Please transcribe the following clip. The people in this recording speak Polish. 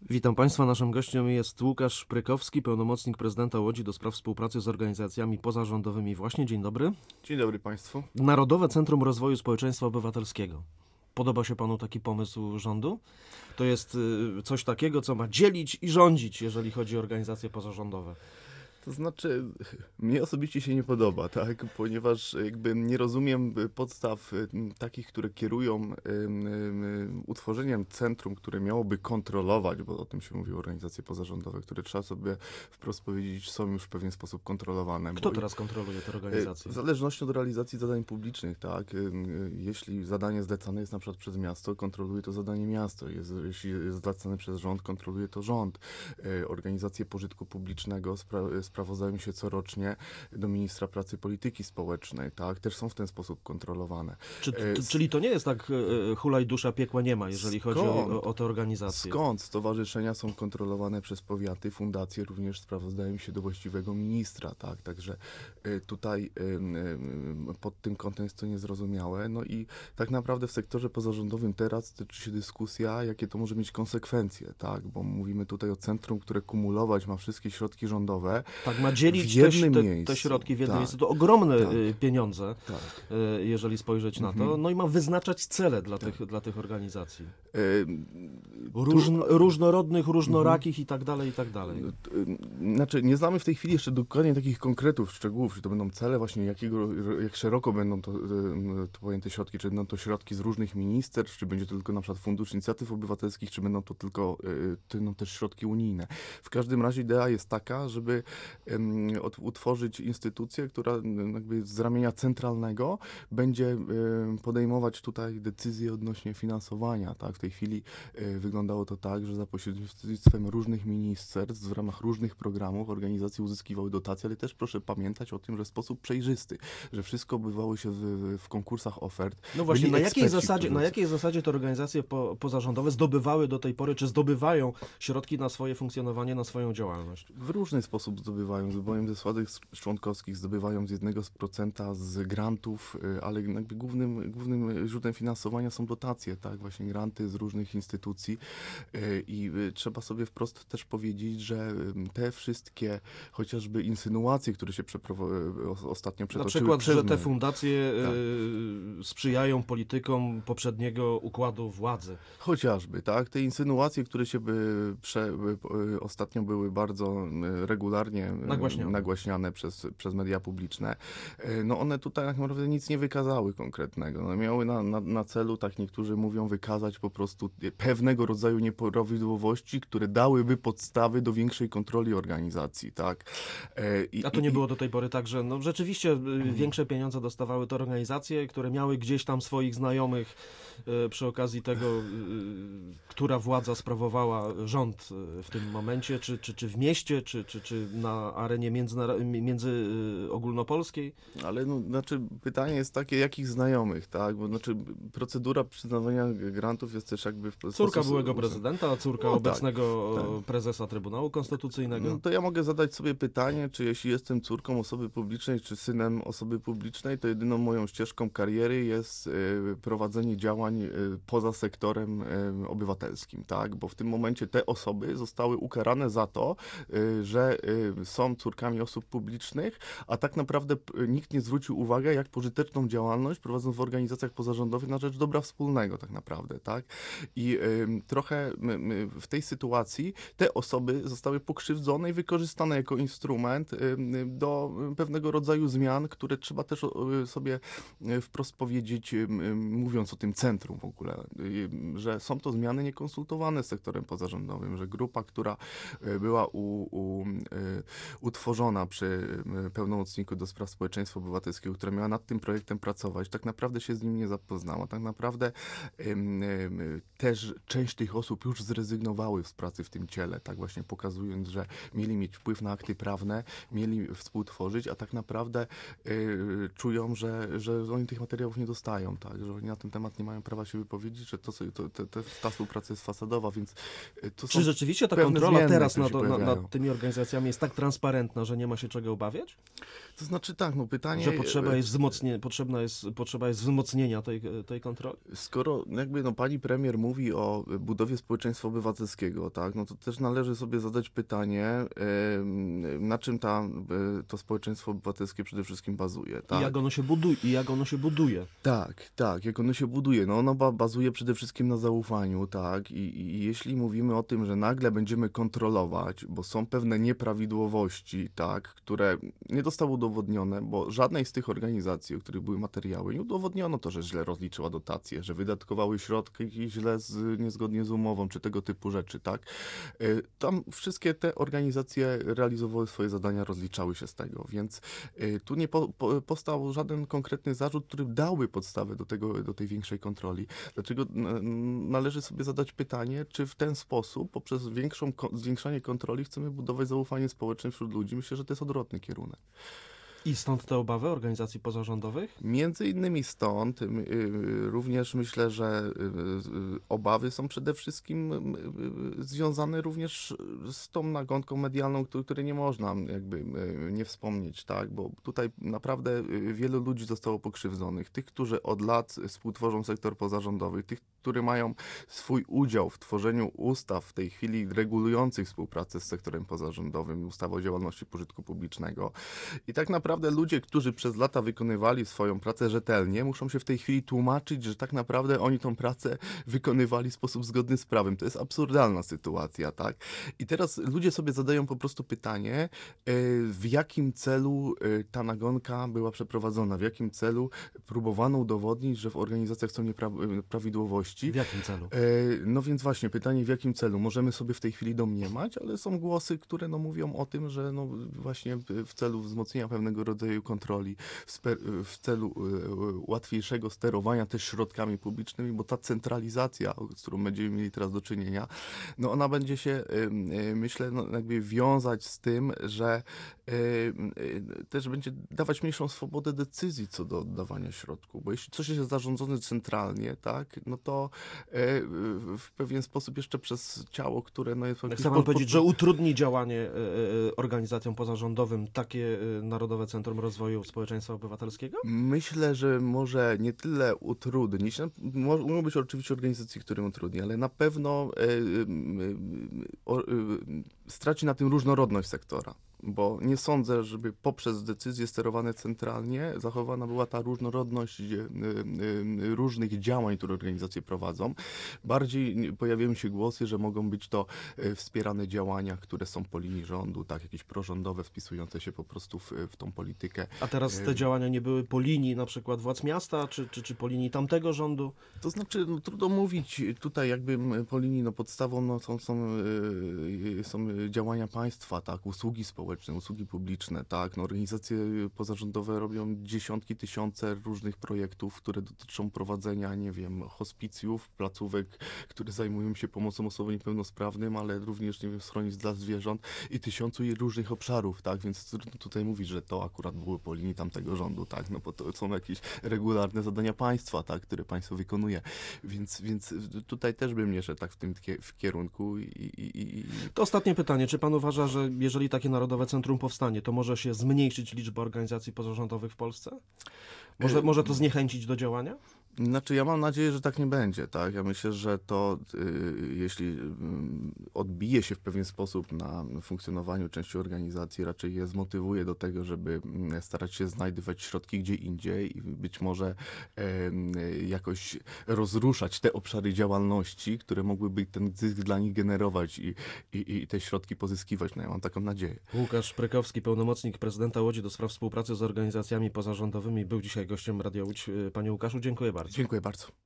Witam Państwa. Naszym gościem jest Łukasz Prykowski, pełnomocnik prezydenta Łodzi do spraw współpracy z organizacjami pozarządowymi. Właśnie, dzień dobry. Dzień dobry Państwu. Narodowe Centrum Rozwoju Społeczeństwa Obywatelskiego. Podoba się Panu taki pomysł rządu? To jest coś takiego, co ma dzielić i rządzić, jeżeli chodzi o organizacje pozarządowe. To znaczy, mnie osobiście się nie podoba, tak? Ponieważ jakby nie rozumiem podstaw takich, które kierują utworzeniem centrum, które miałoby kontrolować, bo o tym się mówi, organizacje pozarządowe, które trzeba sobie wprost powiedzieć, są już w pewien sposób kontrolowane. Kto teraz kontroluje te organizacje? W zależności od realizacji zadań publicznych, tak? Jeśli zadanie zlecane jest na przykład przez miasto, kontroluje to zadanie miasto. Jeśli jest zlecane przez rząd, kontroluje to rząd. Organizacje pożytku publicznego sprawozdają się corocznie do ministra pracy i polityki społecznej, tak? Też są w ten sposób kontrolowane. Czyli to nie jest tak hulaj dusza, piekła nie ma, jeżeli chodzi o te organizacje? Skąd? Stowarzyszenia są kontrolowane przez powiaty, fundacje również sprawozdają się do właściwego ministra, tak? Także tutaj pod tym kątem jest to niezrozumiałe. No i tak naprawdę w sektorze pozarządowym teraz toczy się dyskusja, jakie to może mieć konsekwencje, tak? Bo mówimy tutaj o centrum, które kumulować ma wszystkie środki rządowe. Tak, ma dzielić te środki w jednym miejscu. To ogromne pieniądze, jeżeli spojrzeć na to. No i ma wyznaczać cele dla tych organizacji. Różnorodnych, różnorakich i tak dalej, i tak dalej. Znaczy, nie znamy w tej chwili jeszcze dokładnie takich konkretów, szczegółów, czy to będą cele właśnie, jak szeroko będą to pojęte środki, czy będą to środki z różnych ministerstw, czy będzie to tylko na przykład Fundusz Inicjatyw Obywatelskich, czy będą to tylko też środki unijne. W każdym razie idea jest taka, żeby utworzyć instytucję, która jakby z ramienia centralnego będzie podejmować tutaj decyzje odnośnie finansowania. Tak? W tej chwili wyglądało to tak, że za pośrednictwem różnych ministerstw, w ramach różnych programów organizacje uzyskiwały dotacje, ale też proszę pamiętać o tym, że w sposób przejrzysty, że wszystko odbywało się w konkursach ofert. No właśnie, na jakiej zasadzie te organizacje pozarządowe zdobywały do tej pory, czy zdobywają środki na swoje funkcjonowanie, na swoją działalność? W różny sposób zdobywają ze składek członkowskich, zdobywają z 1% z grantów, ale jakby głównym źródłem finansowania są dotacje, tak, właśnie granty z różnych instytucji i trzeba sobie wprost też powiedzieć, że te wszystkie chociażby insynuacje, które się ostatnio przetoczyły. Na przykład, że te fundacje sprzyjają politykom poprzedniego układu władzy. Chociażby, tak, te insynuacje, które się ostatnio były bardzo regularnie nagłaśniane przez media publiczne, no one tutaj tak naprawdę nic nie wykazały konkretnego. No, miały na celu, tak niektórzy mówią, wykazać po prostu pewnego rodzaju nieprawidłowości, które dałyby podstawy do większej kontroli organizacji, tak. A to nie było do tej pory tak, że no rzeczywiście większe pieniądze dostawały te organizacje, które miały gdzieś tam swoich znajomych przy okazji tego, która władza sprawowała rząd w tym momencie, czy w mieście, czy na arenie międzyogólnopolskiej? Ale znaczy pytanie jest takie, jakich znajomych, tak? Bo znaczy procedura przyznawania grantów jest też jakby... Córka byłego prezydenta, a córka obecnego prezesa Trybunału Konstytucyjnego. No to ja mogę zadać sobie pytanie, czy jeśli jestem córką osoby publicznej, czy synem osoby publicznej, to jedyną moją ścieżką kariery jest prowadzenie działań poza sektorem obywatelskim, tak? Bo w tym momencie te osoby zostały ukarane za to, że są córkami osób publicznych, a tak naprawdę nikt nie zwrócił uwagi, jak pożyteczną działalność prowadzą w organizacjach pozarządowych na rzecz dobra wspólnego tak naprawdę, tak? I trochę w tej sytuacji te osoby zostały pokrzywdzone i wykorzystane jako instrument do pewnego rodzaju zmian, które trzeba też sobie wprost powiedzieć, mówiąc o tym centrum w ogóle, że są to zmiany niekonsultowane z sektorem pozarządowym, że grupa, która była utworzona przy pełnomocniku do spraw społeczeństwa obywatelskiego, która miała nad tym projektem pracować, tak naprawdę się z nim nie zapoznała. Tak naprawdę też część tych osób już zrezygnowały z pracy w tym ciele, tak właśnie pokazując, że mieli mieć wpływ na akty prawne, mieli współtworzyć, a tak naprawdę czują, że oni tych materiałów nie dostają, tak, że oni na ten temat nie mają prawa się wypowiedzieć, że ta współpraca jest fasadowa, więc Czy rzeczywiście ta kontrola teraz nad tymi organizacjami jest tak transparentna, transparentna, że nie ma się czego obawiać? To znaczy tak, no pytanie... Że potrzeba jest wzmocnienia tej kontroli? Skoro jakby no pani premier mówi o budowie społeczeństwa obywatelskiego, tak, no to też należy sobie zadać pytanie, na czym to społeczeństwo obywatelskie przede wszystkim bazuje. Tak? I jak ono się buduje. Tak, jak ono się buduje. No ono bazuje przede wszystkim na zaufaniu, tak, i jeśli mówimy o tym, że nagle będziemy kontrolować, bo są pewne nieprawidłowości, tak, które nie zostały udowodnione, bo żadnej z tych organizacji, o których były materiały, nie udowodniono to, że źle rozliczyła dotacje, że wydatkowały środki źle, niezgodnie z umową, czy tego typu rzeczy, tak. Tam wszystkie te organizacje realizowały swoje zadania, rozliczały się z tego, więc tu nie powstał żaden konkretny zarzut, który dałby podstawę do tej większej kontroli. Dlaczego należy sobie zadać pytanie, czy w ten sposób, poprzez zwiększanie kontroli chcemy budować zaufanie społeczne wśród ludzi? Myślę, że to jest odwrotny kierunek. I stąd te obawy organizacji pozarządowych? Między innymi stąd. Również myślę, że obawy są przede wszystkim związane również z tą nagonką medialną, której nie można jakby nie wspomnieć, tak? Bo tutaj naprawdę wielu ludzi zostało pokrzywdzonych. Tych, którzy od lat współtworzą sektor pozarządowy, tych, którzy mają swój udział w tworzeniu ustaw w tej chwili regulujących współpracę z sektorem pozarządowym, ustawy o działalności pożytku publicznego. I tak naprawdę ludzie, którzy przez lata wykonywali swoją pracę rzetelnie, muszą się w tej chwili tłumaczyć, że tak naprawdę oni tą pracę wykonywali w sposób zgodny z prawem. To jest absurdalna sytuacja, tak? I teraz ludzie sobie zadają po prostu pytanie, w jakim celu ta nagonka była przeprowadzona, w jakim celu próbowano udowodnić, że w organizacjach są nieprawidłowości. W jakim celu? No więc właśnie, pytanie w jakim celu? Możemy sobie w tej chwili domniemać, ale są głosy, które mówią o tym, że właśnie w celu wzmocnienia pewnego rodzaju kontroli, w celu łatwiejszego sterowania też środkami publicznymi, bo ta centralizacja, z którą będziemy mieli teraz do czynienia, no ona będzie się, myślę, jakby wiązać z tym, że też będzie dawać mniejszą swobodę decyzji co do oddawania środków, bo jeśli coś jest zarządzone centralnie, tak, no to w pewien sposób jeszcze przez ciało, które jest... Chce pan powiedzieć, że utrudni działanie organizacjom pozarządowym takie Narodowe Centrum Rozwoju Społeczeństwa Obywatelskiego? Myślę, że może nie tyle utrudnić. Mogą być oczywiście organizacje, którym utrudni, ale na pewno straci na tym różnorodność sektora. Bo nie sądzę, żeby poprzez decyzje sterowane centralnie zachowana była ta różnorodność różnych działań, które organizacje prowadzą. Bardziej pojawiają się głosy, że mogą być to wspierane działania, które są po linii rządu, tak, jakieś prorządowe, wpisujące się po prostu w tą politykę. A teraz te działania nie były po linii na przykład władz miasta, czy po linii tamtego rządu? To znaczy, trudno mówić tutaj jakby po linii, podstawą są działania państwa, tak, usługi społeczne, usługi publiczne, tak, organizacje pozarządowe robią dziesiątki, tysiące różnych projektów, które dotyczą prowadzenia, nie wiem, hospicjów, placówek, które zajmują się pomocą osobom niepełnosprawnym, ale również, nie wiem, schronisk dla zwierząt i tysiącu różnych obszarów, tak, więc trudno tutaj mówić, że to akurat było po linii tamtego rządu, tak, bo to są jakieś regularne zadania państwa, tak, które państwo wykonuje, więc tutaj też bym nie szedł tak w kierunku To ostatnie pytanie, czy pan uważa, że jeżeli takie Narodowe Centrum powstanie, to może się zmniejszyć liczba organizacji pozarządowych w Polsce? Może to zniechęcić do działania? Znaczy, ja mam nadzieję, że tak nie będzie, tak? Ja myślę, że to, jeśli odbije się w pewien sposób na funkcjonowaniu części organizacji, raczej je zmotywuje do tego, żeby starać się znajdywać środki gdzie indziej i być może jakoś rozruszać te obszary działalności, które mogłyby ten zysk dla nich generować i te środki pozyskiwać. No ja mam taką nadzieję. Łukasz Prykowski, pełnomocnik prezydenta Łodzi do spraw współpracy z organizacjami pozarządowymi, był dzisiaj gościem Radia Łódź. Panie Łukaszu, dziękuję bardzo. Dziękuję bardzo.